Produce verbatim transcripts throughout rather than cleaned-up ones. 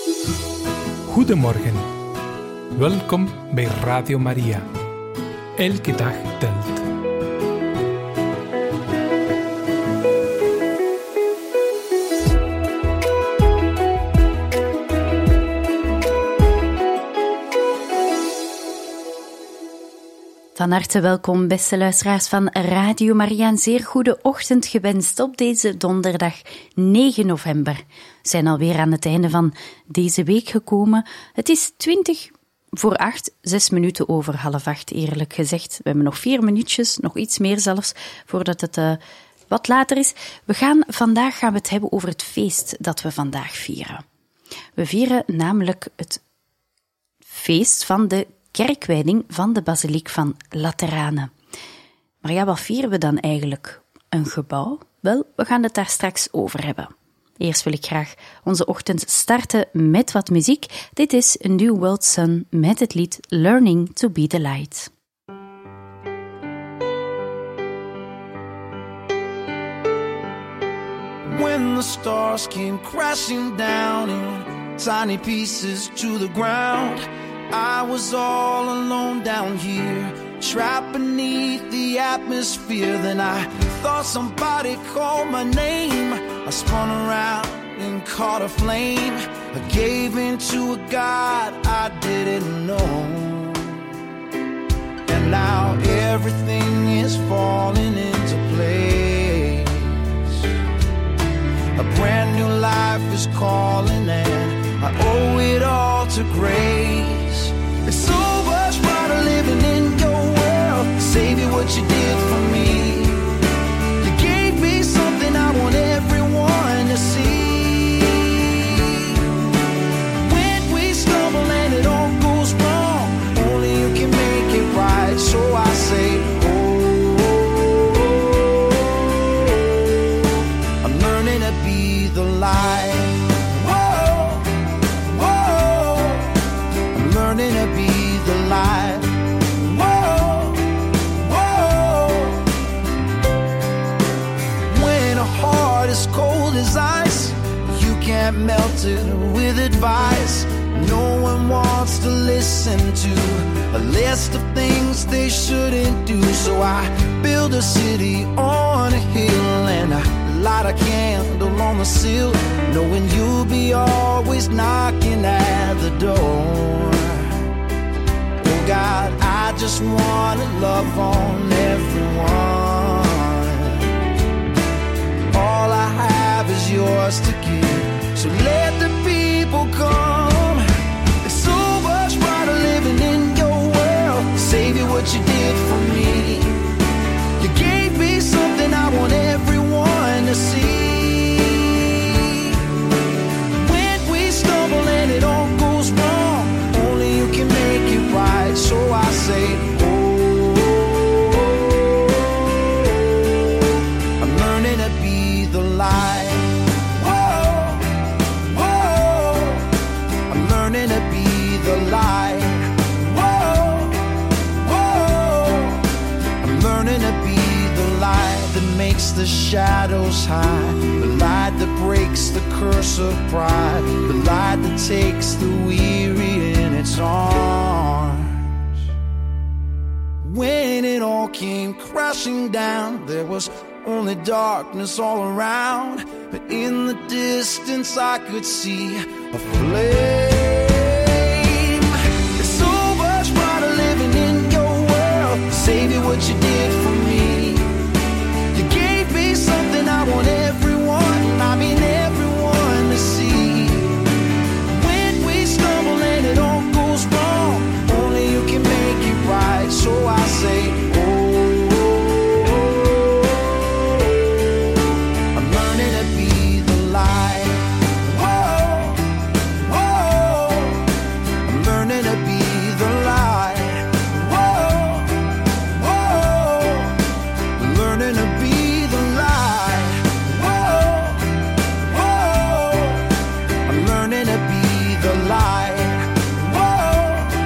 Goedemorgen. Welkom bij Radio Maria. Elke dag telt. Van harte welkom, beste luisteraars van Radio Maria. Een zeer goede ochtend gewenst op deze donderdag negen november. We zijn alweer aan het einde van deze week gekomen. Het is twintig voor acht, zes minuten over half acht, eerlijk gezegd. We hebben nog vier minuutjes, nog iets meer zelfs, voordat het uh, wat later is. We gaan, vandaag gaan we het hebben over het feest dat we vandaag vieren. We vieren namelijk het feest van de kerkwijding van de basiliek van Lateranen. Maar ja, wat vieren we dan eigenlijk? Een gebouw? Wel, we gaan het daar straks over hebben. Eerst wil ik graag onze ochtend starten met wat muziek. Dit is A New World Sun met het lied Learning to be the Light. When the stars came crashing down in tiny pieces to the ground, I was all alone down here, trapped beneath the atmosphere. Then I thought somebody called my name. I spun around and caught a flame. I gave in to a God I didn't know. And now everything is falling into place. A brand new life is calling and I owe it all to grace. It's so much brighter living in your world. Savior, what you did for me. You gave me something I want everyone to see. When we stumble and it all goes wrong, only you can make it right. So I say, oh, I'm learning to be the light. Learning to be the light. Whoa, whoa. When a heart is cold as ice, you can't melt it with advice. No one wants to listen to a list of things they shouldn't do. So I build a city on a hill and I light a candle on the sill, knowing you'll be always knocking at the door. God, I just wanna love on everyone. All I have is yours to give, so let the people come. It's so much brighter living in your world. Savior, what you did for me. You gave me something I want everyone to see. When we stumble and it all goes wrong, only you can make it right. So I say, oh, I'm learning to be the light. Whoa, whoa, I'm learning to be the light. Whoa, whoa, I'm learning to be the light that makes the shadows hide, the light that breaks the curse of pride, the light that takes the weary in its arms. When it all came crashing down, there was only darkness all around, but in the distance I could see a flame. It's so much brighter living in your world. Savior, what you did for me. You gave me something I want everyone, I mean everyone to see. When we stumble and it all goes wrong, only you can make it right. So I say, oh, I'm learning to be the light. Whoa, whoa, I'm learning to be the light. Whoa, whoa, I'm learning to be the light. Whoa, whoa, I'm learning to be the light.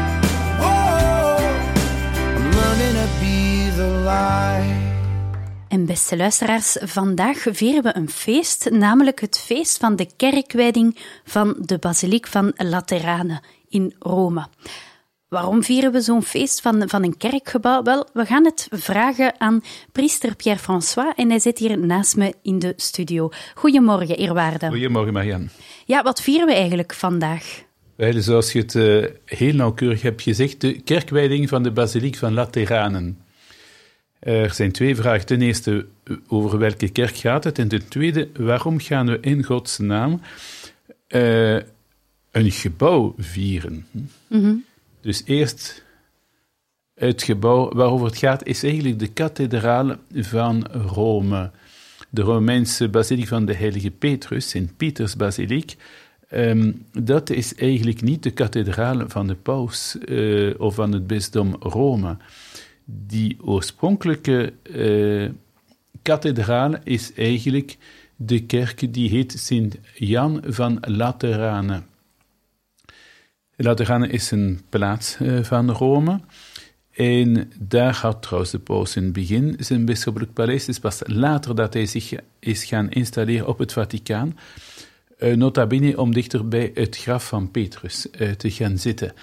Be the light. En beste luisteraars, vandaag vieren we een feest, namelijk het feest van de kerkwijding van de Basiliek van Laterane in Rome. Waarom vieren we zo'n feest van, van een kerkgebouw? Wel, we gaan het vragen aan priester Pierre-François en hij zit hier naast me in de studio. Goedemorgen, eerwaarde. Goedemorgen, Marianne. Ja, wat vieren we eigenlijk vandaag? Wel, zoals je het uh, heel nauwkeurig hebt gezegd, de kerkwijding van de Basiliek van Lateranen. Er zijn twee vragen. Ten eerste, over welke kerk gaat het? En ten tweede, waarom gaan we in Gods naam uh, een gebouw vieren? Mm-hmm. Dus eerst, het gebouw waarover het gaat, is eigenlijk de kathedraal van Rome. De Romeinse basiliek van de heilige Petrus, Sint-Pieters-basiliek. Um, dat is eigenlijk niet de kathedraal van de paus uh, of van het bisdom Rome. Die oorspronkelijke uh, kathedraal is eigenlijk de kerk die heet Sint-Jan van Laterane. Laterane is een plaats uh, van Rome. En daar had trouwens de paus in het begin zijn bisschoppelijk paleis. Het is pas later dat hij zich is gaan installeren op het Vaticaan. Uh, nota bene om dichter bij het graf van Petrus uh, te gaan zitten.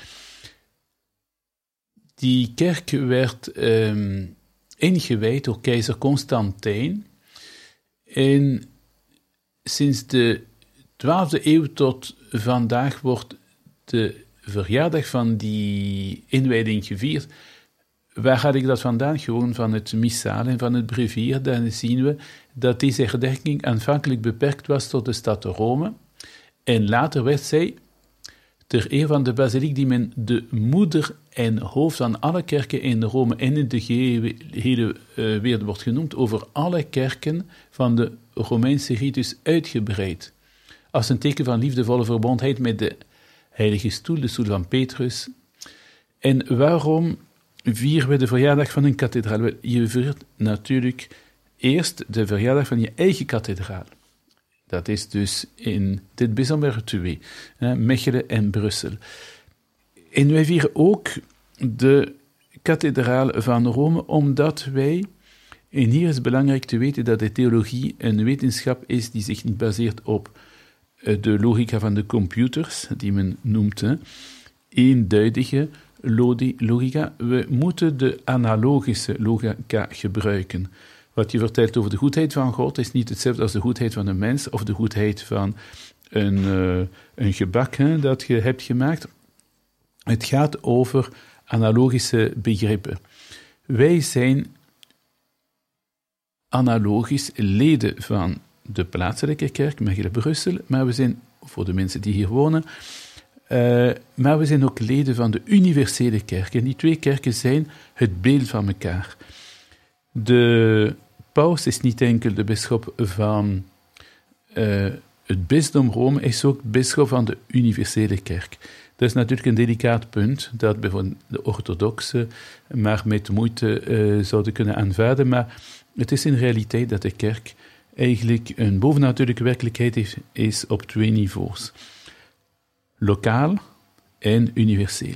Die kerk werd um, ingewijd door keizer Constantijn. En sinds de twaalfde eeuw tot vandaag wordt de verjaardag van die inwijding gevierd. Waar had ik dat vandaan? Gewoon van het missaal en van het brevier. Dan zien we dat deze herdenking aanvankelijk beperkt was tot de stad Rome. En later werd zij, ter eer van de basiliek die men de moeder en hoofd van alle kerken in Rome en in de gehele, hele uh, wereld wordt genoemd, over alle kerken van de Romeinse ritus uitgebreid. Als een teken van liefdevolle verbondheid met de heilige stoel, de stoel van Petrus. En waarom vieren we de verjaardag van een kathedraal? Je viert natuurlijk eerst de verjaardag van je eigen kathedraal. Dat is dus in dit bijzonder twee, Mechelen en Brussel. En wij vieren ook de kathedraal van Rome, omdat wij, en hier is het belangrijk te weten dat de theologie een wetenschap is die zich niet baseert op de logica van de computers, die men noemt hè, eenduidige logica. We moeten de analogische logica gebruiken. Wat je vertelt over de goedheid van God is niet hetzelfde als de goedheid van een mens of de goedheid van een, uh, een gebak hè, dat je hebt gemaakt. Het gaat over analogische begrippen. Wij zijn analogisch leden van de plaatselijke kerk, Mechelen Brussel, maar we zijn, voor de mensen die hier wonen, uh, maar we zijn ook leden van de universele kerk. En die twee kerken zijn het beeld van elkaar. De paus is niet enkel de bisschop van uh, het bisdom Rome, is ook bisschop van de universele kerk. Dat is natuurlijk een delicaat punt, dat bijvoorbeeld de orthodoxen maar met moeite uh, zouden kunnen aanvaarden, maar het is in realiteit dat de kerk eigenlijk een bovennatuurlijke werkelijkheid is, is op twee niveaus. Lokaal en universeel.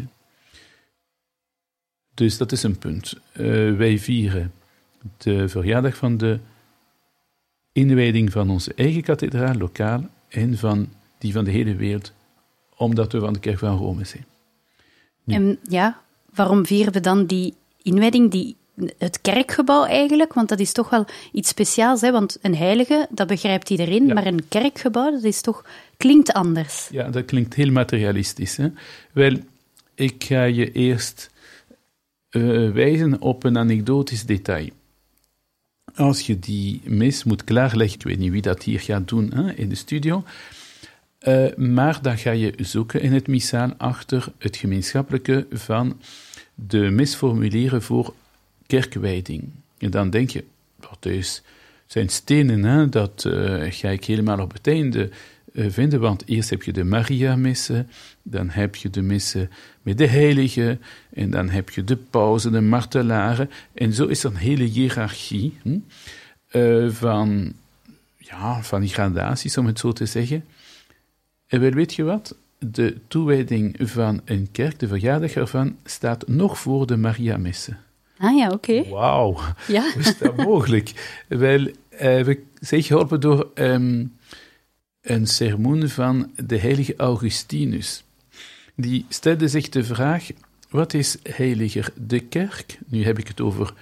Dus dat is een punt. Uh, wij vieren de verjaardag van de inwijding van onze eigen kathedraal, lokaal, en van die van de hele wereld, omdat we van de kerk van Rome zijn. Nu. En ja, waarom vieren we dan die inwijding, die, het kerkgebouw eigenlijk? Want dat is toch wel iets speciaals, hè? Want een heilige, dat begrijpt iedereen, ja. Maar een kerkgebouw, dat is toch, klinkt anders. Ja, dat klinkt heel materialistisch. Hè? Wel, ik ga je eerst uh, wijzen op een anekdotisch detail. Als je die mis moet klaarleggen, ik weet niet wie dat hier gaat doen hè, in de studio, uh, maar dan ga je zoeken in het missaal achter het gemeenschappelijke van de misformulieren voor kerkwijding. En dan denk je, dat is, zijn stenen, hè, dat uh, ga ik helemaal op het einde uh, vinden, want eerst heb je de Maria-missen, dan heb je de missen met de heiligen, en dan heb je de pausen, de martelaren, en zo is er een hele hiërarchie hm, uh, van, ja, van die gradaties, om het zo te zeggen. En wel, weet je wat? De toewijding van een kerk, de verjaardag ervan, staat nog voor de Maria-missen. Ah ja, oké. Okay. Wauw, Ja. hoe is dat mogelijk? Wel, uh, we zijn geholpen door um, een sermoen van de heilige Augustinus. Die stelde zich de vraag, wat is heiliger, de kerk? Nu heb ik het over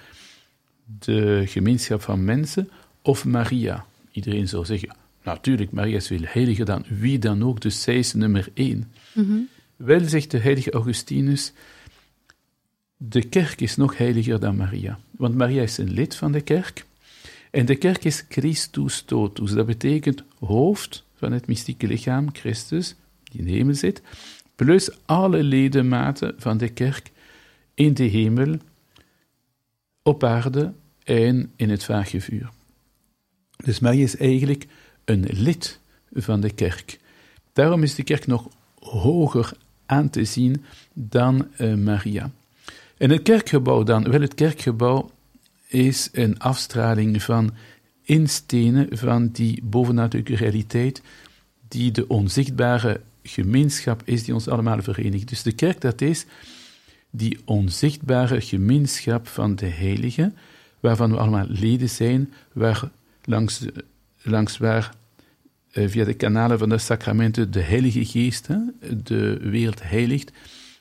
de gemeenschap van mensen of Maria. Iedereen zou zeggen, natuurlijk, Maria is veel heiliger dan wie dan ook, dus zij is nummer één. Mm-hmm. Wel, zegt de heilige Augustinus, de kerk is nog heiliger dan Maria. Want Maria is een lid van de kerk. En de kerk is Christus totus. Dat betekent hoofd van het mystieke lichaam, Christus, die in de hemel zit, plus alle ledematen van de kerk in de hemel, op aarde en in het vagevuur. Dus Maria is eigenlijk een lid van de kerk. Daarom is de kerk nog hoger aan te zien dan uh, Maria. En het kerkgebouw dan, wel het kerkgebouw is een afstraling van instenen van die bovennatuurlijke realiteit die de onzichtbare gemeenschap is die ons allemaal verenigt. Dus de kerk, dat is die onzichtbare gemeenschap van de heiligen, waarvan we allemaal leden zijn, waar langs, langs waar uh, via de kanalen van de sacramenten de Heilige Geest hè, de wereld heiligt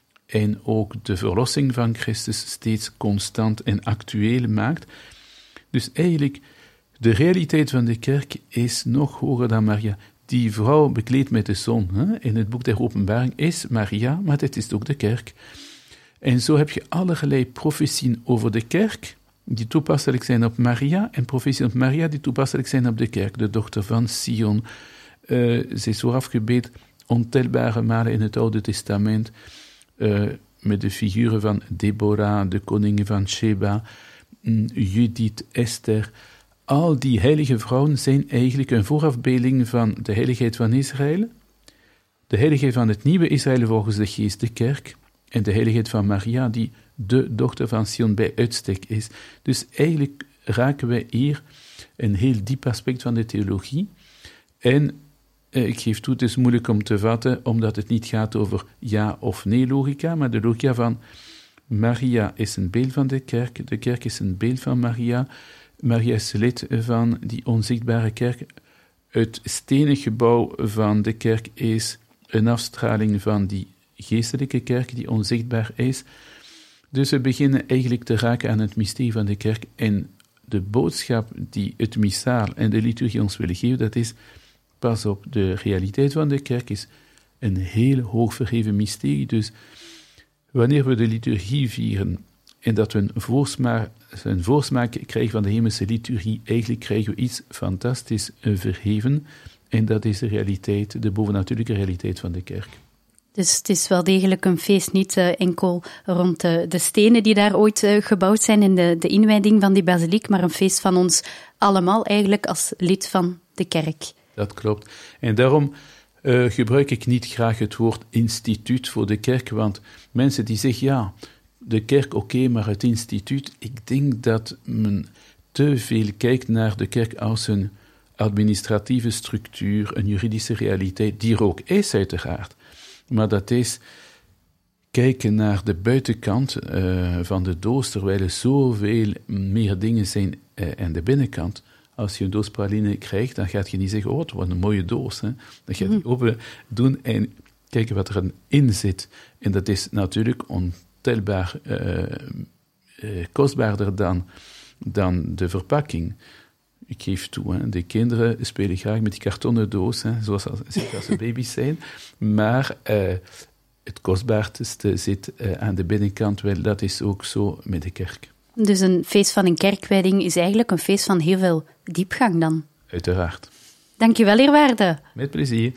en ook de verlossing van Christus steeds constant en actueel maakt. Dus eigenlijk, de realiteit van de kerk is nog hoger dan Maria. Die vrouw bekleed met de zon, hè, in het boek der Openbaring, is Maria, maar het is ook de kerk. En zo heb je allerlei profetieën over de kerk, die toepasselijk zijn op Maria, en profetieën op Maria, die toepasselijk zijn op de kerk, de dochter van Sion. Uh, ze is zo afgebeeld ontelbare malen in het Oude Testament, uh, met de figuren van Deborah, de koningin van Sheba, um, Judith, Esther. Al die heilige vrouwen zijn eigenlijk een voorafbeelding van de heiligheid van Israël, de heiligheid van het nieuwe Israël volgens de geest, de kerk, en de heiligheid van Maria, die de dochter van Sion bij uitstek is. Dus eigenlijk raken wij hier een heel diep aspect van de theologie. En eh, ik geef toe, het is moeilijk om te vatten, omdat het niet gaat over ja of nee logica, maar de logica van Maria is een beeld van de kerk, de kerk is een beeld van Maria, Maria is lid van die onzichtbare kerk. Het stenen gebouw van de kerk is een afstraling van die geestelijke kerk die onzichtbaar is. Dus we beginnen eigenlijk te raken aan het mysterie van de kerk en de boodschap die het missaal en de liturgie ons willen geven, dat is, pas op, de realiteit van de kerk is een heel hoog verheven mysterie. Dus wanneer we de liturgie vieren en dat we een voorsmaak, een voorsmaak krijgen van de hemelse liturgie, eigenlijk krijgen we iets fantastisch verheven en dat is de realiteit, de bovennatuurlijke realiteit van de kerk. Dus het is wel degelijk een feest, niet uh, enkel rond de, de stenen die daar ooit uh, gebouwd zijn in de, de inwijding van die basiliek, maar een feest van ons allemaal eigenlijk als lid van de kerk. Dat klopt. En daarom uh, gebruik ik niet graag het woord instituut voor de kerk, want mensen die zeggen, ja, de kerk oké, okay, maar het instituut, ik denk dat men te veel kijkt naar de kerk als een administratieve structuur, een juridische realiteit, die er ook is uiteraard. Maar dat is kijken naar de buitenkant uh, van de doos, terwijl er zoveel meer dingen zijn uh, aan de binnenkant. Als je een doos praline krijgt, dan gaat je niet zeggen, oh, het wordt een mooie doos. Hè. Dan ga je die open doen en kijken wat er in zit. En dat is natuurlijk ontelbaar uh, uh, kostbaarder dan, dan de verpakking. Ik geef toe, hè. De kinderen spelen graag met die kartonnen doos, hè, zoals als, als ze baby's zijn. Maar uh, het kostbaarste zit uh, aan de binnenkant. Wel, dat is ook zo met de kerk. Dus een feest van een kerkwijding is eigenlijk een feest van heel veel diepgang dan? Uiteraard. Dank je wel, eerwaarde. Met plezier.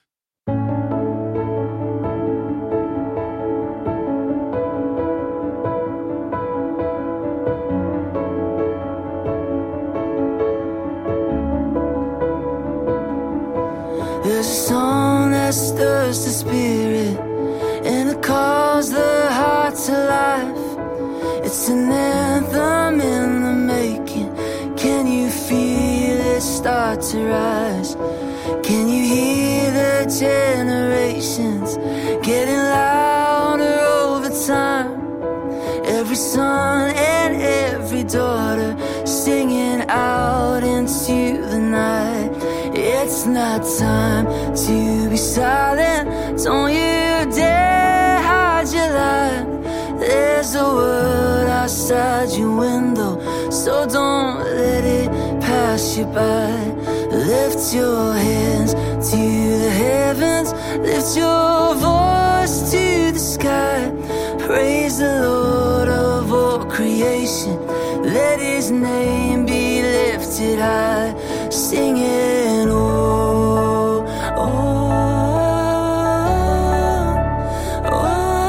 There's a song that stirs the spirit and it calls the heart to life. It's an anthem in the making. Can you feel it start to rise? Can you hear the generations getting louder over time? Every son and daughter, singing out into the night. It's not time to be silent. Don't you dare hide your light. There's a world outside your window, so don't let it pass you by. Lift your hands to the heavens, lift your voice to the sky. Praise the Lord of all creation, let His name be lifted high. Singing, oh, oh, oh,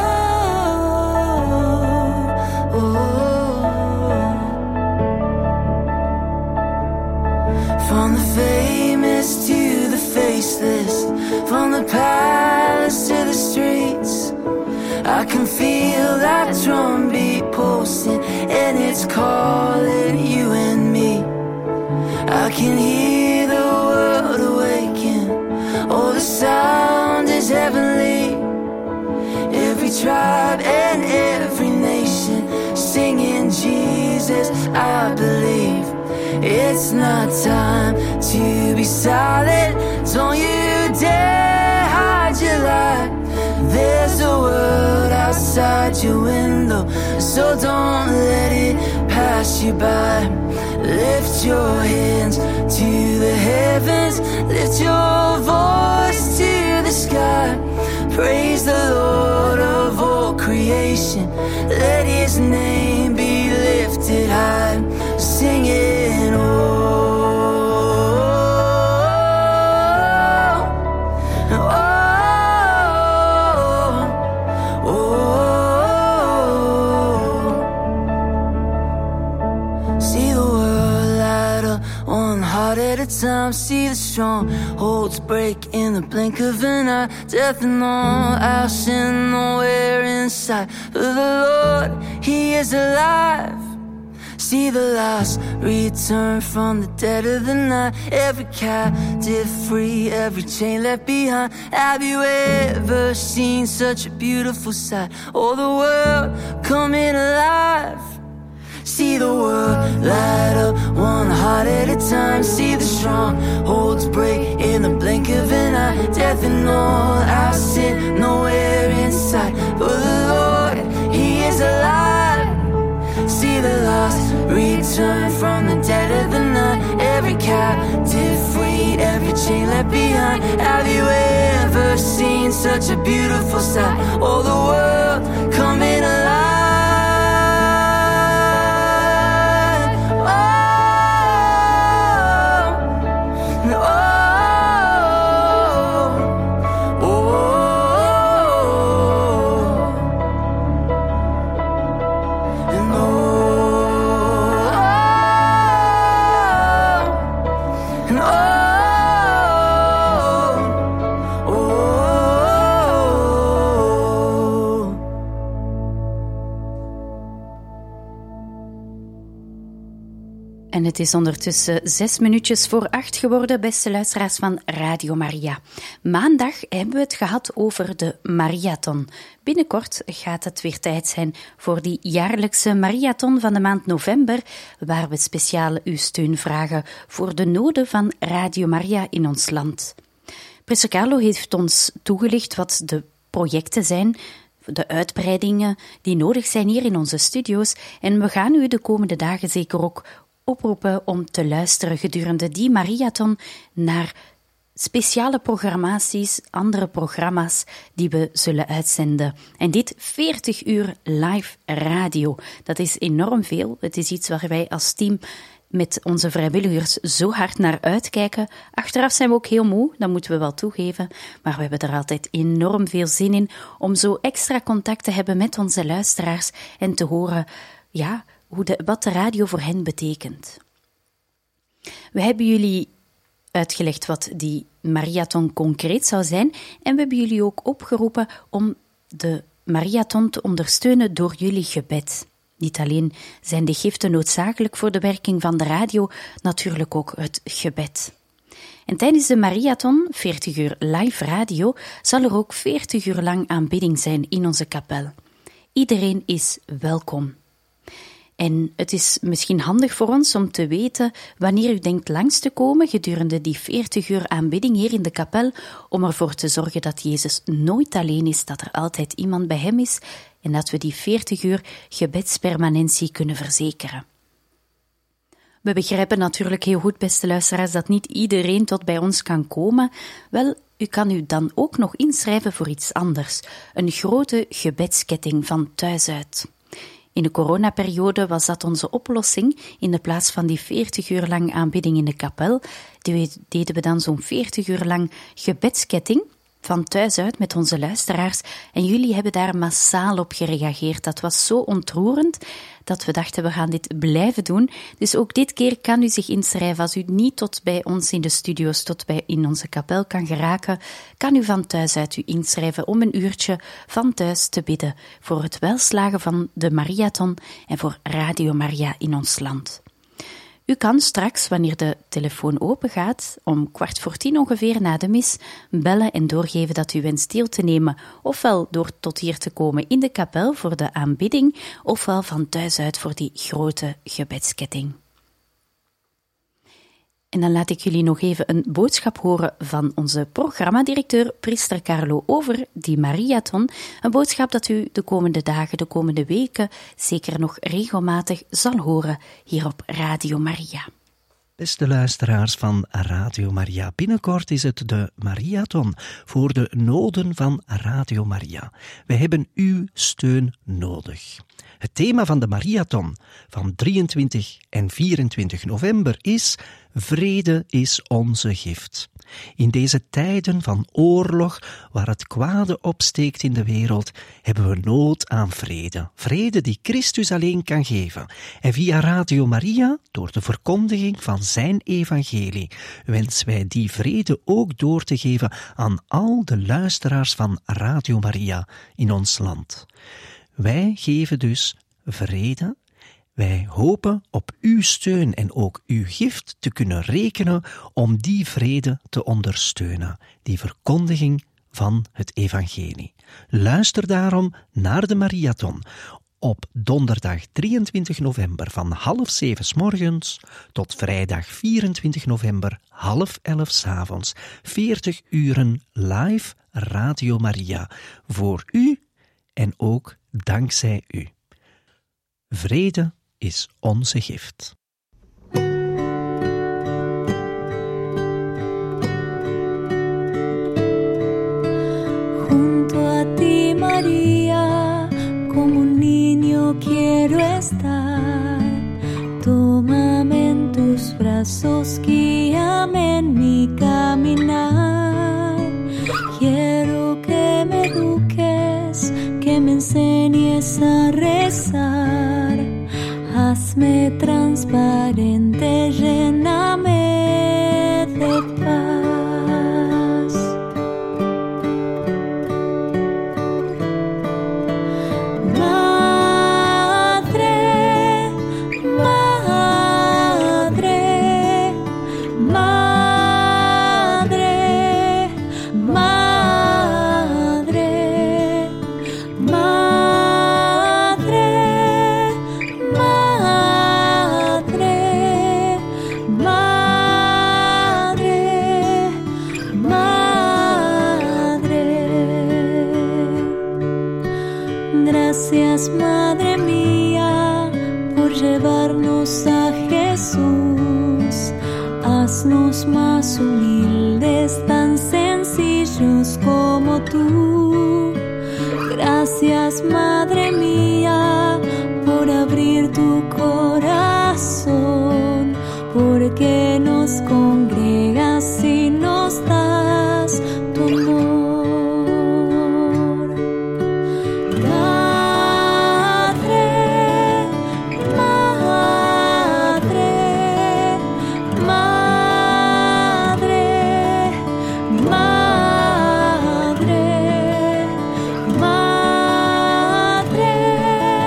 oh, oh. From the famous to the faceless, from the palace to the streets, I can feel that drum beat pulsing, and it's calling you and me. I can hear the world awaken, oh, the sound is heavenly. Every tribe and every nation singing Jesus, I believe. It's not time to be silent. Don't you dare hide your light. There's a world outside your window, so don't let it pass you by. Lift your hands to the heavens, lift your voice to the sky. Praise the Lord of all creation, let His name be lifted high. Singing, oh, time, see the strongholds break in the blink of an eye. Death and all, our sin nowhere in sight. For the Lord, He is alive. See the lost return from the dead of the night. Every captive free, every chain left behind. Have you ever seen such a beautiful sight? Oh, the world coming alive. See the world light up, one heart at a time. See the strongholds break in the blink of an eye. Death and all, our sin nowhere in sight. For the Lord, He is alive. See the lost return from the dead of the night. Every captive freed, every chain left behind. Have you ever seen such a beautiful sight? Oh, the world coming alive. En het is ondertussen zes minuutjes voor acht geworden, beste luisteraars van Radio Maria. Maandag hebben we het gehad over de Mariathon. Binnenkort gaat het weer tijd zijn voor die jaarlijkse Mariathon van de maand november, waar we speciaal uw steun vragen voor de noden van Radio Maria in ons land. Priester Carlo heeft ons toegelicht wat de projecten zijn, de uitbreidingen die nodig zijn hier in onze studio's, en we gaan u de komende dagen zeker ook oproepen om te luisteren gedurende die Mariathon naar speciale programmaties, andere programma's die we zullen uitzenden. En dit veertig uur live radio. Dat is enorm veel. Het is iets waar wij als team met onze vrijwilligers zo hard naar uitkijken. Achteraf zijn we ook heel moe, dat moeten we wel toegeven. Maar we hebben er altijd enorm veel zin in om zo extra contact te hebben met onze luisteraars en te horen, ja, hoe de, wat de radio voor hen betekent. We hebben jullie uitgelegd wat die Mariathon concreet zou zijn en we hebben jullie ook opgeroepen om de Mariathon te ondersteunen door jullie gebed. Niet alleen zijn de giften noodzakelijk voor de werking van de radio, natuurlijk ook het gebed. En tijdens de Mariathon, veertig uur live radio, zal er ook veertig uur lang aanbidding zijn in onze kapel. Iedereen is welkom. En het is misschien handig voor ons om te weten wanneer u denkt langs te komen gedurende die veertig uur aanbidding hier in de kapel, om ervoor te zorgen dat Jezus nooit alleen is, dat er altijd iemand bij hem is en dat we die veertig uur gebedspermanentie kunnen verzekeren. We begrijpen natuurlijk heel goed, beste luisteraars, dat niet iedereen tot bij ons kan komen. Wel, u kan u dan ook nog inschrijven voor iets anders, een grote gebedsketting van thuis uit. In de coronaperiode was dat onze oplossing. In de plaats van die veertig uur lang aanbidding in de kapel, deden we dan zo'n veertig uur lang gebedsketting van thuis uit met onze luisteraars. En jullie hebben daar massaal op gereageerd. Dat was zo ontroerend dat we dachten, we gaan dit blijven doen. Dus ook dit keer kan u zich inschrijven. Als u niet tot bij ons in de studio's, tot bij in onze kapel kan geraken, kan u van thuis uit u inschrijven om een uurtje van thuis te bidden voor het welslagen van de Mariathon en voor Radio Maria in ons land. U kan straks, wanneer de telefoon open gaat, om kwart voor tien ongeveer na de mis, bellen en doorgeven dat u wenst deel te nemen, ofwel door tot hier te komen in de kapel voor de aanbidding, ofwel van thuis uit voor die grote gebedsketting. En dan laat ik jullie nog even een boodschap horen van onze programmadirecteur Priester Carlo over die Mariathon. Een boodschap dat u de komende dagen, de komende weken zeker nog regelmatig zal horen hier op Radio Maria. Beste luisteraars van Radio Maria, binnenkort is het de Mariathon voor de noden van Radio Maria. Wij hebben uw steun nodig. Het thema van de Mariathon van drieëntwintig en vierentwintig november is Vrede is onze gift. In deze tijden van oorlog, waar het kwade opsteekt in de wereld, hebben we nood aan vrede. Vrede die Christus alleen kan geven. En via Radio Maria, door de verkondiging van zijn evangelie, wensen wij die vrede ook door te geven aan al de luisteraars van Radio Maria in ons land. Wij geven dus vrede. Wij hopen op uw steun en ook uw gift te kunnen rekenen om die vrede te ondersteunen, die verkondiging van het evangelie. Luister daarom naar de Mariathon op donderdag drieëntwintig november van half zeven 's morgens tot vrijdag vierentwintig november half elf 's avonds. veertig uren live Radio Maria voor u en ook dankzij u. Vrede is onze gift. Junto a ti, María, como un niño quiero estar. Tómame en tus brazos, guíame en mi caminar. Quiero que me eduques, que me enseñes a rezar. Hazme transparente, lléname de paz. Madre, madre, madre, madre, madre, Gracias, Madre mía, por llevarnos a Jesús. Haznos más humildes, tan sencillos como tú. Gracias, Madre mía, por abrir tu corazón, porque nos congregas y nos das tu amor. Madre,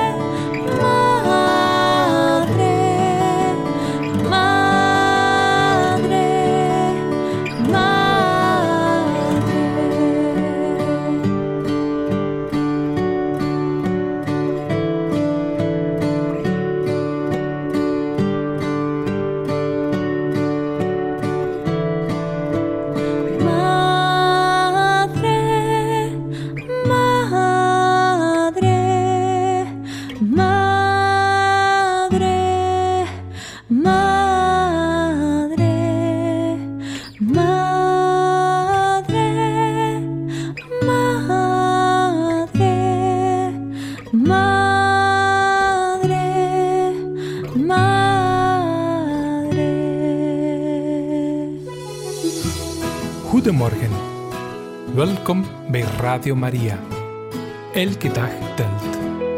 Goedemorgen. Welkom bij Radio Maria. Elke dag telt.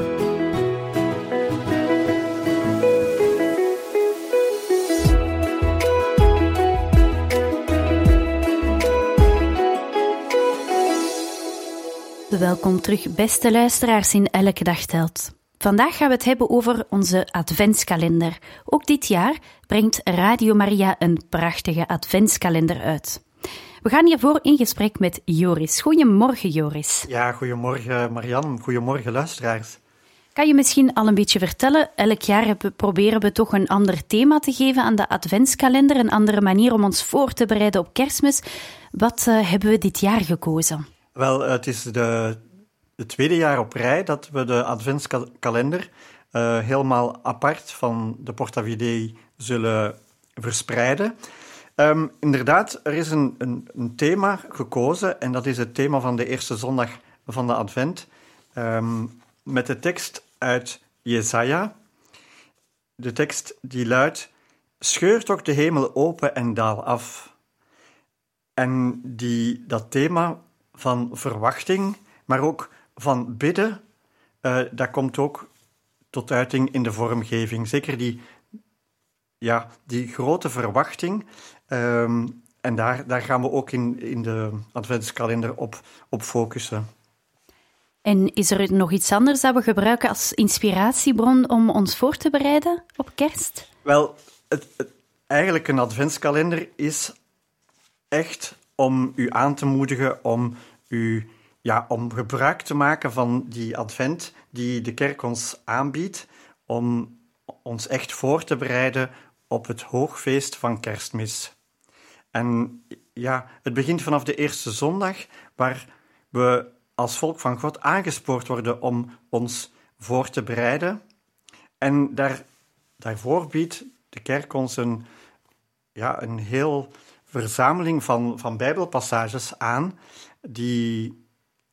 Welkom terug, beste luisteraars in Elke Dag Telt. Vandaag gaan we het hebben over onze adventskalender. Ook dit jaar brengt Radio Maria een prachtige adventskalender uit. We gaan hiervoor in gesprek met Joris. Goedemorgen, Joris. Ja, goedemorgen Marianne, goedemorgen luisteraars. Kan je misschien al een beetje vertellen, elk jaar proberen we toch een ander thema te geven aan de adventskalender, een andere manier om ons voor te bereiden op Kerstmis. Wat uh, hebben we dit jaar gekozen? Wel, het is de, de tweede jaar op rij dat we de adventskalender uh, helemaal apart van de Porta Fidei zullen verspreiden. Um, inderdaad, er is een, een, een thema gekozen en dat is het thema van de eerste zondag van de Advent, um, met de tekst uit Jesaja. De tekst die luidt: scheur toch de hemel open en daal af. En die, dat thema van verwachting, maar ook van bidden, uh, dat komt ook tot uiting in de vormgeving. Zeker die, ja, die grote verwachting. Um, en daar, daar gaan we ook in, in de adventskalender op, op focussen. En is er nog iets anders dat we gebruiken als inspiratiebron om ons voor te bereiden op kerst? Wel, het, het, eigenlijk een adventskalender is echt om u aan te moedigen om, u, ja, om gebruik te maken van die advent die de kerk ons aanbiedt, om ons echt voor te bereiden op het hoogfeest van Kerstmis. En ja, het begint vanaf de eerste zondag, waar we als volk van God aangespoord worden om ons voor te bereiden. En daar, daarvoor biedt de kerk ons een, ja, een heel verzameling van, van bijbelpassages aan, die,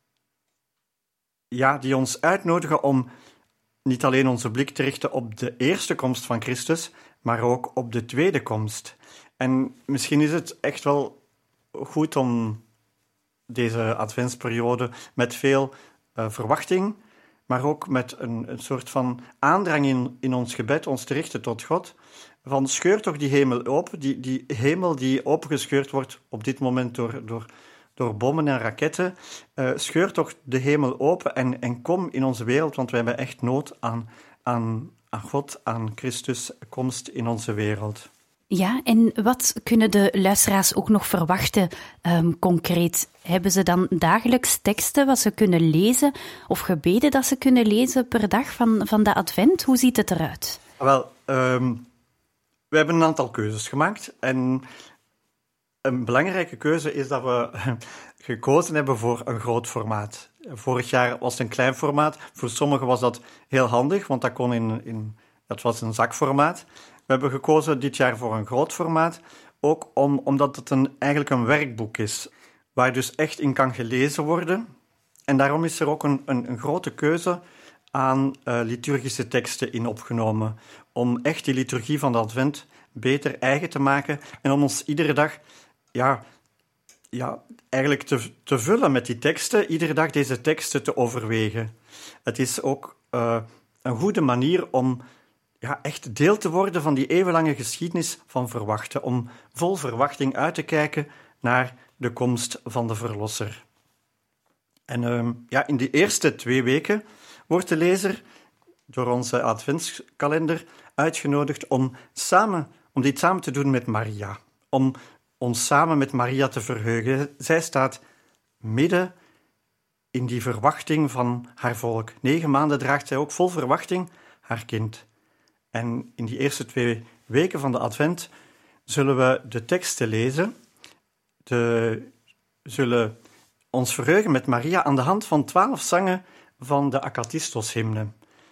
ja, die ons uitnodigen om niet alleen onze blik te richten op de eerste komst van Christus, maar ook op de tweede komst. En misschien is het echt wel goed om deze adventsperiode met veel uh, verwachting, maar ook met een, een soort van aandrang in, in ons gebed, ons te richten tot God, van scheur toch die hemel open, die, die hemel die opengescheurd wordt op dit moment door, door, door bommen en raketten. Uh, scheur toch de hemel open en, en kom in onze wereld, want we hebben echt nood aan, aan, aan God, aan Christus' komst in onze wereld. Ja, en wat kunnen de luisteraars ook nog verwachten um, concreet? Hebben ze dan dagelijks teksten wat ze kunnen lezen of gebeden dat ze kunnen lezen per dag van, van de Advent? Hoe ziet het eruit? Wel, um, we hebben een aantal keuzes gemaakt en een belangrijke keuze is dat we gekozen hebben voor een groot formaat. Vorig jaar was het een klein formaat. Voor sommigen was dat heel handig, want dat kon in, in dat was een zakformaat. We hebben gekozen dit jaar voor een groot formaat, ook om, omdat het een, eigenlijk een werkboek is, waar dus echt in kan gelezen worden. En daarom is er ook een, een, een grote keuze aan uh, liturgische teksten in opgenomen, om echt die liturgie van de Advent beter eigen te maken en om ons iedere dag ja, ja, eigenlijk te, te vullen met die teksten, iedere dag deze teksten te overwegen. Het is ook uh, een goede manier om ja, echt deel te worden van die eeuwenlange geschiedenis van verwachten, om vol verwachting uit te kijken naar de komst van de Verlosser. En uh, ja, in die eerste twee weken wordt de lezer door onze adventskalender uitgenodigd om, samen, om dit samen te doen met Maria, om ons samen met Maria te verheugen. Zij staat midden in die verwachting van haar volk. Negen maanden draagt zij ook vol verwachting haar kind. En in die eerste twee weken van de Advent zullen we de teksten lezen, de, zullen ons verheugen met Maria aan de hand van twaalf zangen van de Akatistos-hymne.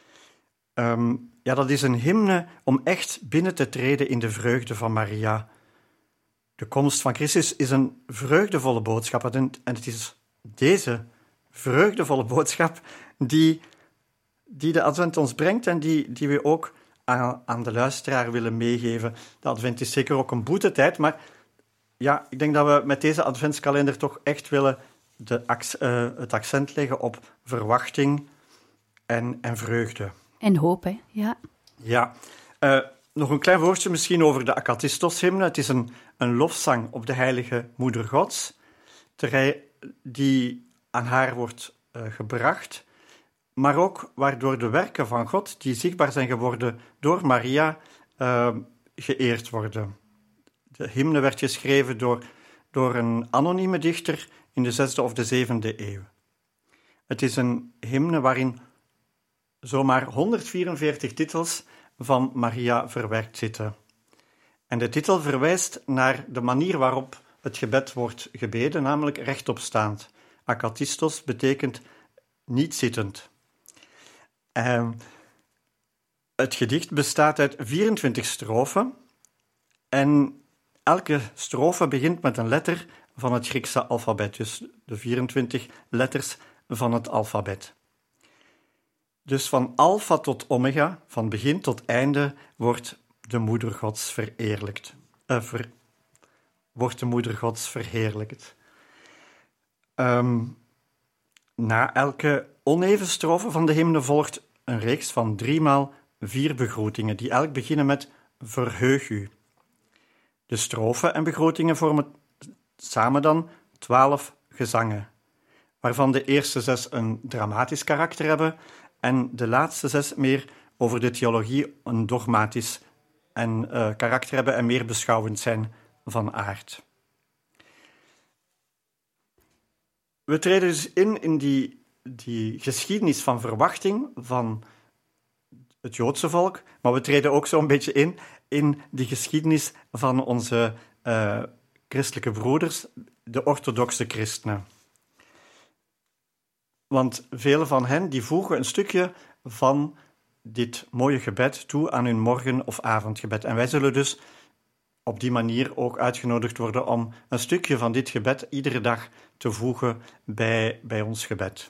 Um, ja, dat is een hymne om echt binnen te treden in de vreugde van Maria. De komst van Christus is een vreugdevolle boodschap en het is deze vreugdevolle boodschap die, die de Advent ons brengt en die, die we ook aan, aan de luisteraar willen meegeven. De Advent is zeker ook een boetetijd, maar ja, ik denk dat we met deze adventskalender toch echt willen de, uh, het accent leggen op verwachting en, en vreugde. En hoop, hè? Ja. Ja. Uh, nog een klein woordje misschien over de Akathistos'hymne. Het is een, een lofzang op de heilige Moeder Gods, die aan haar wordt uh, gebracht, maar ook waardoor de werken van God, die zichtbaar zijn geworden door Maria, uh, geëerd worden. De hymne werd geschreven door, door een anonieme dichter in de zesde of de zevende eeuw. Het is een hymne waarin zomaar honderdvierenveertig titels van Maria verwerkt zitten. En de titel verwijst naar de manier waarop het gebed wordt gebeden, namelijk rechtopstaand. Akathistos betekent niet zittend. Uh, het gedicht bestaat uit vierentwintig strofen en elke strofe begint met een letter van het Griekse alfabet, dus de vierentwintig letters van het alfabet. Dus van alfa tot omega, van begin tot einde, wordt de Moeder Gods vereerlijkt. Uh, ver, wordt de Moeder Gods verheerlijkt. Um, na elke oneven strofe van de hymne volgt een reeks van driemaal vier begroetingen, die elk beginnen met verheug u. De strofen en begroetingen vormen samen dan twaalf gezangen, waarvan de eerste zes een dramatisch karakter hebben en de laatste zes meer over de theologie een dogmatisch en, uh, karakter hebben en meer beschouwend zijn van aard. We treden dus in in die, die geschiedenis van verwachting van het Joodse volk, maar we treden ook zo'n beetje in in die geschiedenis van onze uh, christelijke broeders, de orthodoxe christenen. Want vele van hen die voegen een stukje van dit mooie gebed toe aan hun morgen- of avondgebed. En wij zullen dus op die manier ook uitgenodigd worden om een stukje van dit gebed iedere dag te voegen bij, bij ons gebed.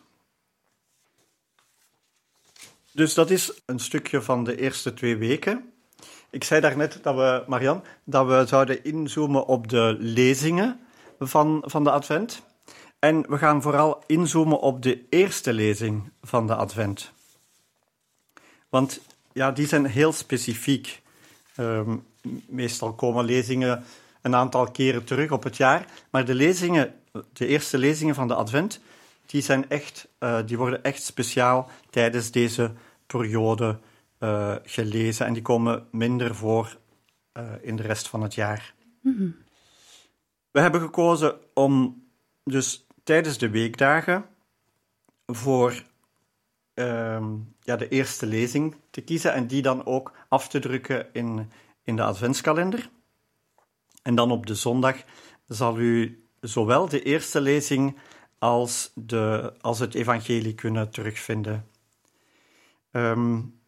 Dus dat is een stukje van de eerste twee weken. Ik zei daarnet dat we, Marian, dat we zouden inzoomen op de lezingen van, van de Advent. En we gaan vooral inzoomen op de eerste lezing van de Advent. Want ja, die zijn heel specifiek. Um, meestal komen lezingen een aantal keren terug op het jaar, maar de lezingen, de eerste lezingen van de Advent, die, zijn echt, uh, die worden echt speciaal tijdens deze periode uh, gelezen en die komen minder voor uh, in de rest van het jaar. Mm-hmm. We hebben gekozen om dus tijdens de weekdagen voor um, ja, de eerste lezing te kiezen en die dan ook af te drukken in, in de adventskalender. En dan op de zondag zal u zowel de eerste lezing als, de, als het evangelie kunnen terugvinden. Um,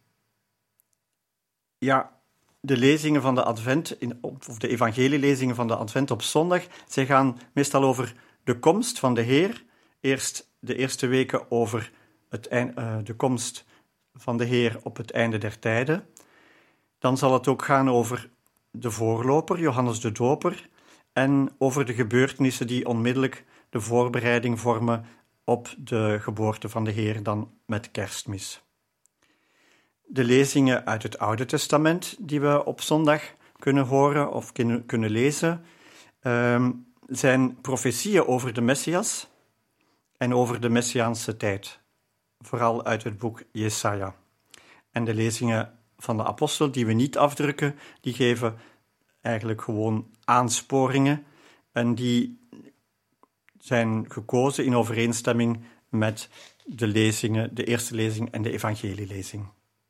ja, de lezingen van de Advent, in, of de evangelielezingen van de Advent op zondag, zij gaan meestal over de komst van de Heer. Eerst de eerste weken over het eind, uh, de komst van de Heer op het einde der tijden. Dan zal het ook gaan over de voorloper, Johannes de Doper, en over de gebeurtenissen die onmiddellijk de voorbereiding vormen op de geboorte van de Heer, dan met Kerstmis. De lezingen uit het Oude Testament die we op zondag kunnen horen of kunnen, kunnen lezen, um, zijn profetieën over de Messias en over de Messiaanse tijd, vooral uit het boek Jesaja. En de lezingen van de apostel die we niet afdrukken, die geven eigenlijk gewoon aansporingen en die zijn gekozen in overeenstemming met de lezingen, de eerste lezing en de evangelielezing.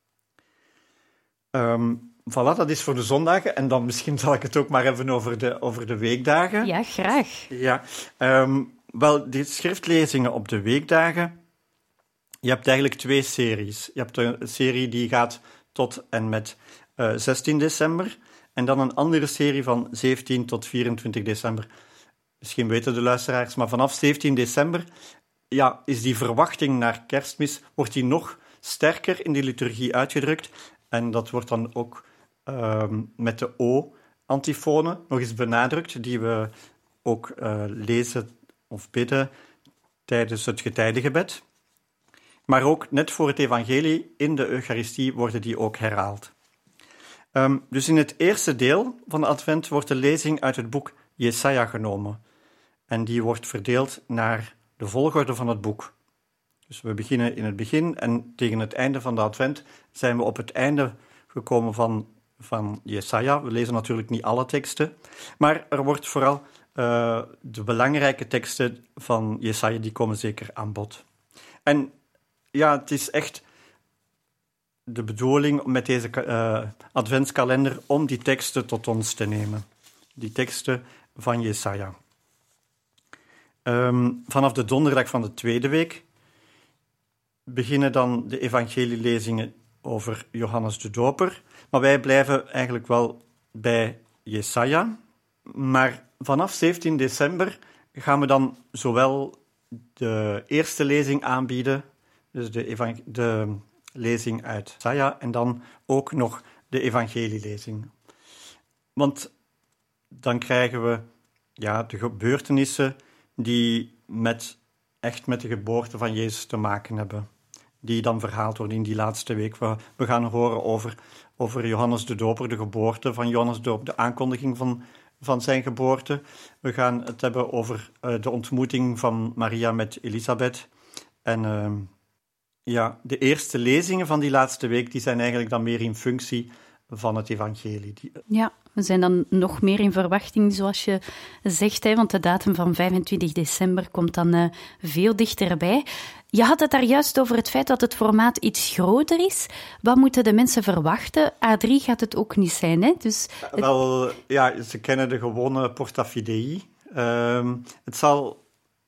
Um, voilà, dat is voor de zondagen. En dan misschien zal ik het ook maar even over de, over de weekdagen. Ja, graag. Ja, um, wel, die schriftlezingen op de weekdagen, je hebt eigenlijk twee series. Je hebt een serie die gaat tot en met uh, zestien december en dan een andere serie van zeventien tot vierentwintig december. Misschien weten de luisteraars, maar vanaf zeventien december ja, is die verwachting naar Kerstmis, wordt die nog sterker in de liturgie uitgedrukt. En dat wordt dan ook uh, met de O antifone nog eens benadrukt, die we ook uh, lezen of bidden tijdens het getijdengebed. Maar ook net voor het evangelie in de Eucharistie worden die ook herhaald. Um, dus in het eerste deel van de Advent wordt de lezing uit het boek Jesaja genomen. En die wordt verdeeld naar de volgorde van het boek. Dus we beginnen in het begin en tegen het einde van de Advent zijn we op het einde gekomen van, van Jesaja. We lezen natuurlijk niet alle teksten, maar er wordt vooral uh, de belangrijke teksten van Jesaja, die komen zeker aan bod. En ja, het is echt de bedoeling met deze uh, adventskalender om die teksten tot ons te nemen. Die teksten van Jesaja. Um, vanaf de donderdag van de tweede week beginnen dan de evangelielezingen over Johannes de Doper. Maar wij blijven eigenlijk wel bij Jesaja. Maar vanaf zeventien december gaan we dan zowel de eerste lezing aanbieden, dus de, evang- de lezing uit Jesaja, en dan ook nog de evangelielezing. Want dan krijgen we ja, de gebeurtenissen die met, echt met de geboorte van Jezus te maken hebben. Die dan verhaald worden in die laatste week. We, we gaan horen over, over Johannes de Doper, de geboorte van Johannes de Doper, de aankondiging van, van zijn geboorte. We gaan het hebben over uh, de ontmoeting van Maria met Elisabeth. En uh, ja, de eerste lezingen van die laatste week, die zijn eigenlijk dan meer in functie van het evangelie. Die... Ja, we zijn dan nog meer in verwachting, zoals je zegt, hè, want de datum van vijfentwintig december komt dan uh, veel dichterbij. Je had het daar juist over het feit dat het formaat iets groter is. Wat moeten de mensen verwachten? A drie gaat het ook niet zijn, hè? Dus het... Wel, ja, ze kennen de gewone Porta Fidei. Uh, het zal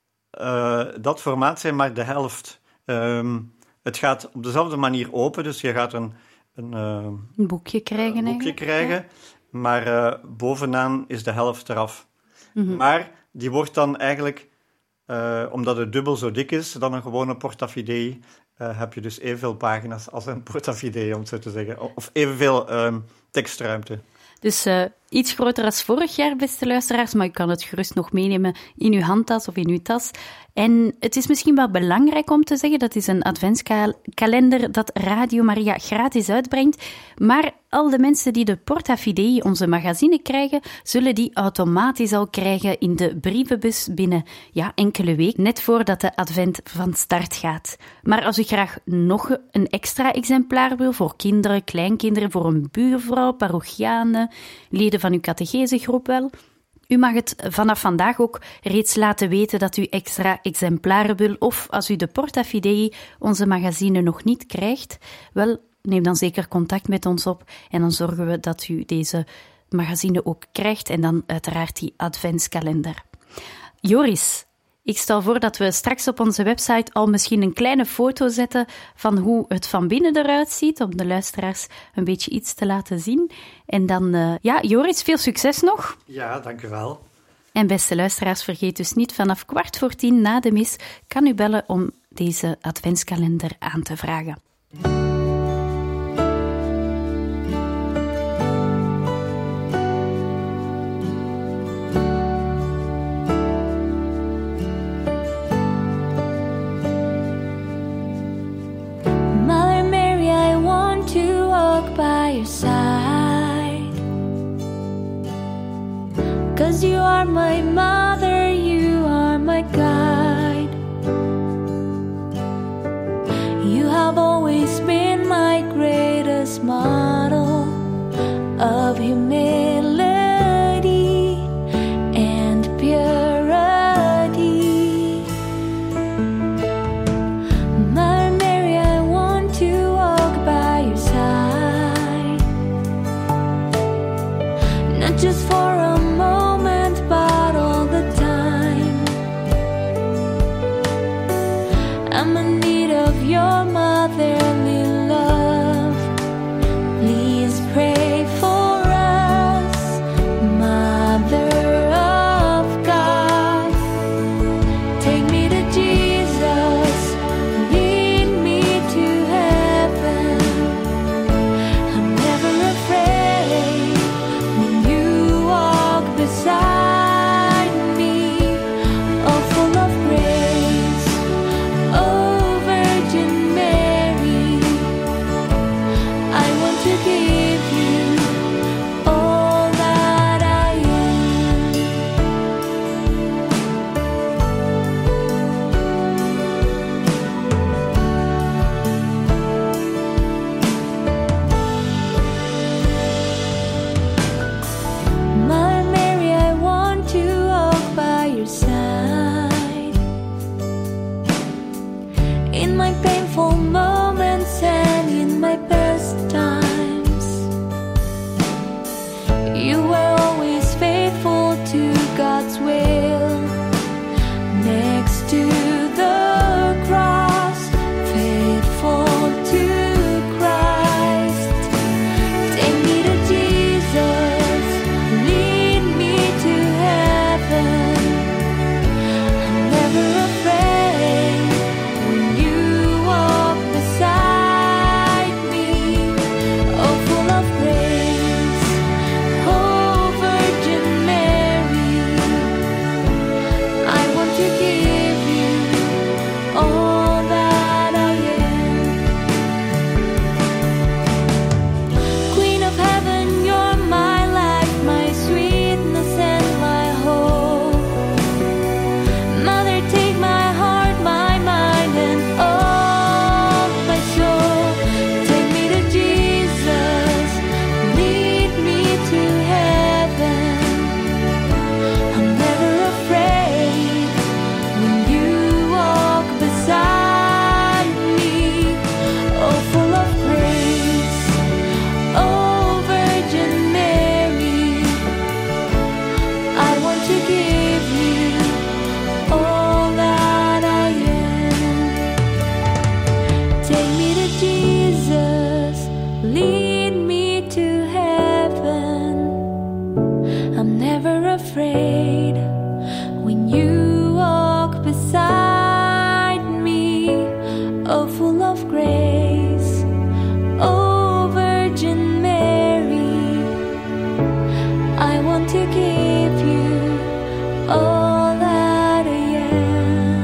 uh, dat formaat zijn, maar de helft. Uh, het gaat op dezelfde manier open, dus je gaat een Een, uh, een boekje krijgen. Een boekje krijgen, ja. Maar uh, bovenaan is de helft eraf. Mm-hmm. Maar die wordt dan eigenlijk, uh, omdat het dubbel zo dik is dan een gewone Porta Fidei, uh, heb je dus evenveel pagina's als een Porta Fidei, om het zo te zeggen. Of evenveel uh, tekstruimte. Dus uh, iets groter als vorig jaar, beste luisteraars, maar u kan het gerust nog meenemen in uw handtas of in uw tas. En het is misschien wel belangrijk om te zeggen, dat is een adventskalender dat Radio Maria gratis uitbrengt, maar al de mensen die de Porta Fidei, onze magazine, krijgen, zullen die automatisch al krijgen in de brievenbus binnen ja, enkele weken, net voordat de advent van start gaat. Maar als u graag nog een extra exemplaar wil voor kinderen, kleinkinderen, voor een buurvrouw, parochianen, leden van uw catechesegroep wel, u mag het vanaf vandaag ook reeds laten weten dat u extra exemplaren wil, of als u de Porta Fidei, onze magazine, nog niet krijgt, wel, neem dan zeker contact met ons op en dan zorgen we dat u deze magazine ook krijgt en dan uiteraard die adventskalender. Joris, ik stel voor dat we straks op onze website al misschien een kleine foto zetten van hoe het van binnen eruit ziet, om de luisteraars een beetje iets te laten zien. En dan, uh, ja, Joris, veel succes nog. Ja, dank u wel. En beste luisteraars, vergeet dus niet, vanaf kwart voor tien na de mis kan u bellen om deze adventskalender aan te vragen. By your side, 'cause you are my mother, you are my guide. You have always been my greatest model of humility and purity. Mother Mary, I want to walk by your side, not just for a moment, but all the time. I'm in need of your motherly love. Please pray for us, Mother of God. Take me to Jesus, lead me to heaven. I'm never afraid when you painful moments and in my best times. You were always faithful to God's will. Next to the cross, faithful to Christ. Take me to Jesus, lead me to heaven. I'm never afraid when you walk beside me. Oh, full of grace, oh Virgin Mary, I want to give you all that I am. Queen of heaven, you're my life, my sweetness and my hope. Mother, take my heart, my mind and all my soul. Take me to Jesus, lead me to heaven. I'm never afraid when you walk beside me. Oh, full of grace, oh Virgin Mary, I want to give you all that I am. Take me to Jesus, lead me to heaven. I'm never afraid when you walk beside me. Oh, full of grace, oh Virgin Mary, I want to give you all that I am.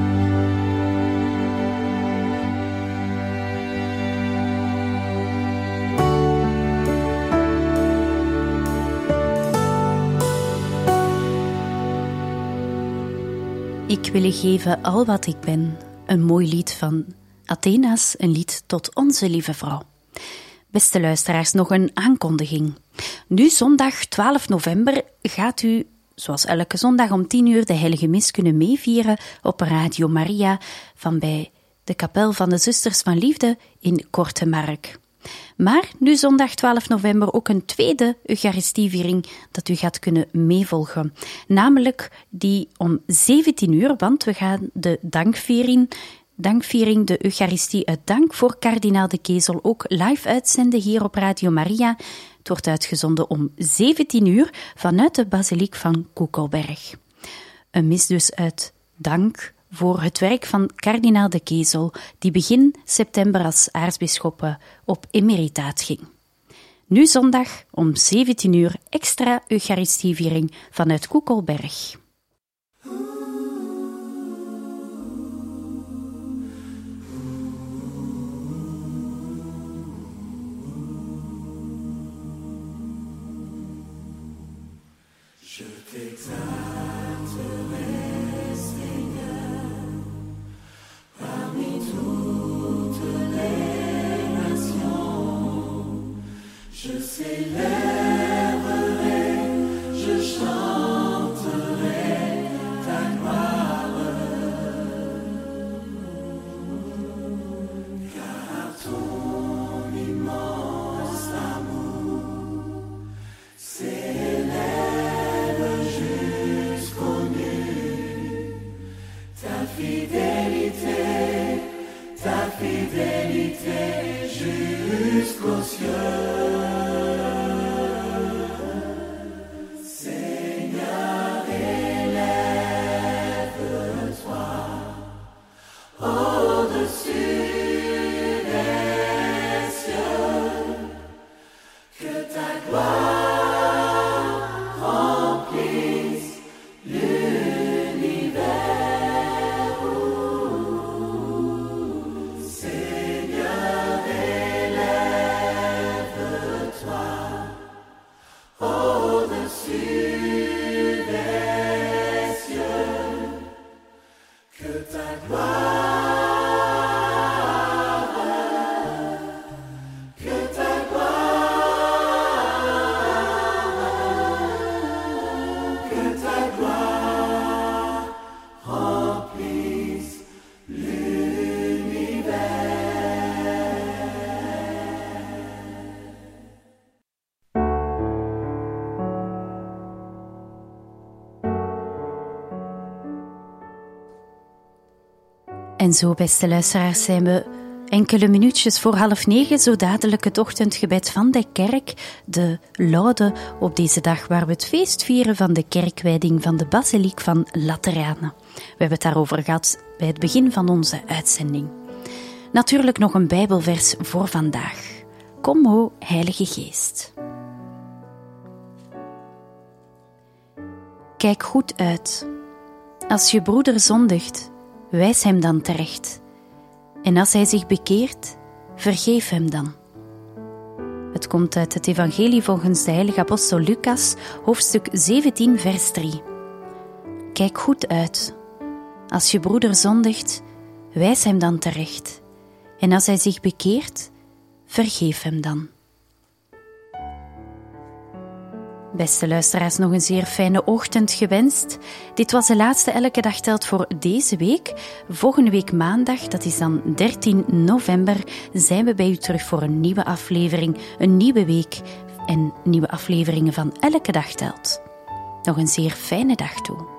Ik wil je geven al wat ik ben. Een mooi lied van Athena's, een lied tot onze lieve vrouw. Beste luisteraars, nog een aankondiging. Nu zondag twaalf november gaat u, zoals elke zondag om tien uur, de Heilige Mis kunnen meevieren op Radio Maria van bij de kapel van de Zusters van Liefde in Kortemark. Maar nu zondag twaalf november ook een tweede Eucharistieviering dat u gaat kunnen meevolgen. Namelijk die om zeventien uur, want we gaan de dankviering, dankviering de Eucharistie uit dank voor kardinaal de Kezel ook live uitzenden hier op Radio Maria. Het wordt uitgezonden om zeventien uur vanuit de basiliek van Koekelberg. Een mis dus uit dank voor het werk van kardinaal de Kezel, die begin september als aartsbisschop op emeritaat ging. Nu zondag om zeventien uur extra Eucharistieviering vanuit Koekelberg. Que ta gloire En zo, beste luisteraars, zijn we enkele minuutjes voor half negen, zo dadelijk het ochtendgebed van de kerk, de laude op deze dag waar we het feest vieren van de kerkwijding van de basiliek van Lateranen. We hebben het daarover gehad bij het begin van onze uitzending. Natuurlijk nog een Bijbelvers voor vandaag. Kom, o Heilige Geest. Kijk goed uit. Als je broeder zondigt, wijs hem dan terecht. En als hij zich bekeert, vergeef hem dan. Het komt uit het evangelie volgens de heilige apostel Lucas, hoofdstuk zeventien, vers drie. Kijk goed uit. Als je broeder zondigt, wijs hem dan terecht. En als hij zich bekeert, vergeef hem dan. Beste luisteraars, nog een zeer fijne ochtend gewenst. Dit was de laatste Elke Dag Telt voor deze week. Volgende week maandag, dat is dan dertien november, zijn we bij u terug voor een nieuwe aflevering, een nieuwe week en nieuwe afleveringen van Elke Dag Telt. Nog een zeer fijne dag toe.